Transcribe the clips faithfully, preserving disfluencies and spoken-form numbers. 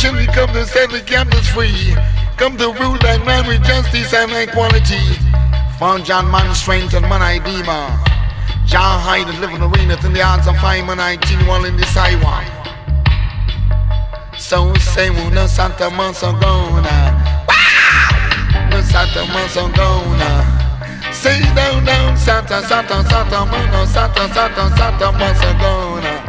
liberation, we come to set the captives free. Come to rule like man with justice and equality. Found John man strength and man I demon. John hide and live in the arena in the arts of fine man I genuine in the sidewalk. So say we no Santa Mansagona. No Santa Mansagona. Say down down Santa Santa Santa Mano Santa Santa Santa Mansagona.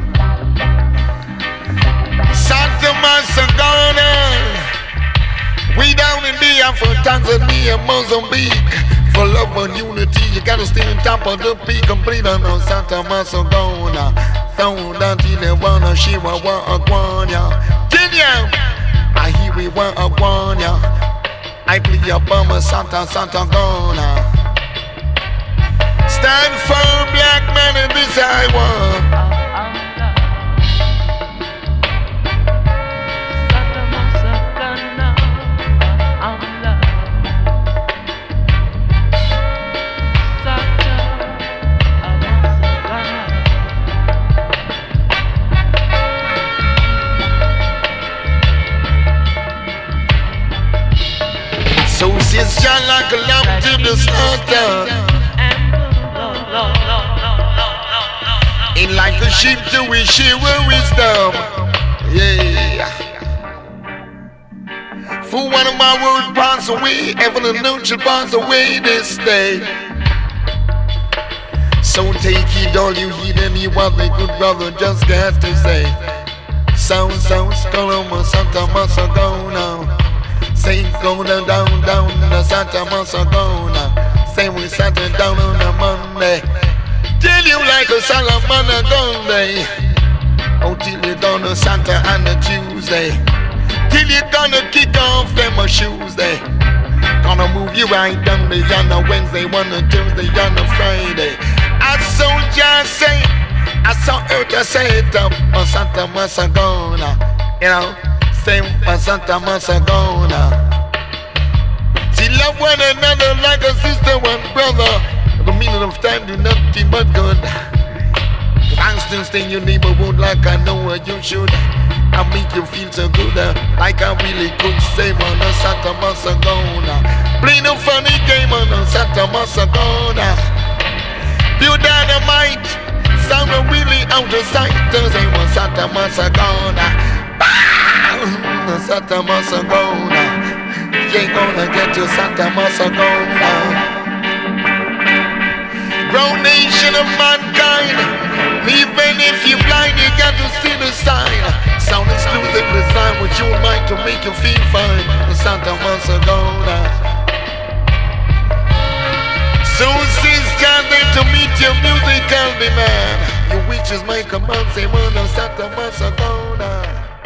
Santa Mansagona. We down in the for Tanzania, Mozambique. For love and unity, you gotta stay on top of the peak. Complete on Santa Mansagona. Throw down till they wanna she wa wa aguanya. Kenya, I hear we want aguanya. I play a bummer Santa Santa Gona. Stand for black man in this Iowa. So she's just like a lamb to the slaughter, and like a sheep to we share wisdom. Yeah. For one of my words pass away, heaven and earth shall pass away this day. So take heed, all you heed, and you what the good brother just got to say. Sound, sound, Skoloma, Santa Mansagona. Say go down, down, down, the Santa Mansagona. Say we sat down on a Monday. Tell you like a Salamana Sunday. Oh, till you down on Santa and a Tuesday. Till you gonna kick off them a Tuesday. Gonna move you right down the on a Wednesday, one a Tuesday, on a Friday. I saw just say, I saw her just say it up on Santa Mansagona. You know. Same as Santa Mansagona. She love one another like a sister and brother. The meaning of time do nothing but good. I still stay in your neighborhood like I know what you should. I make you feel so good, uh, like I really could save on a Santa Mansagona. Play no funny game on a Santa Mansagona. You dynamite, sound really out of sight. Say on Santa Mansagona. Santa Mansagona, you ain't gonna get to Santa Mansagona. Grown nation of mankind, even if you're blind, you got to see the sign. Sound exclusive design with your mind to make you feel fine. Santa Mansagona. So sister, there to meet your musical demand. Your witches make a man say, "Man, Santa Mansagona."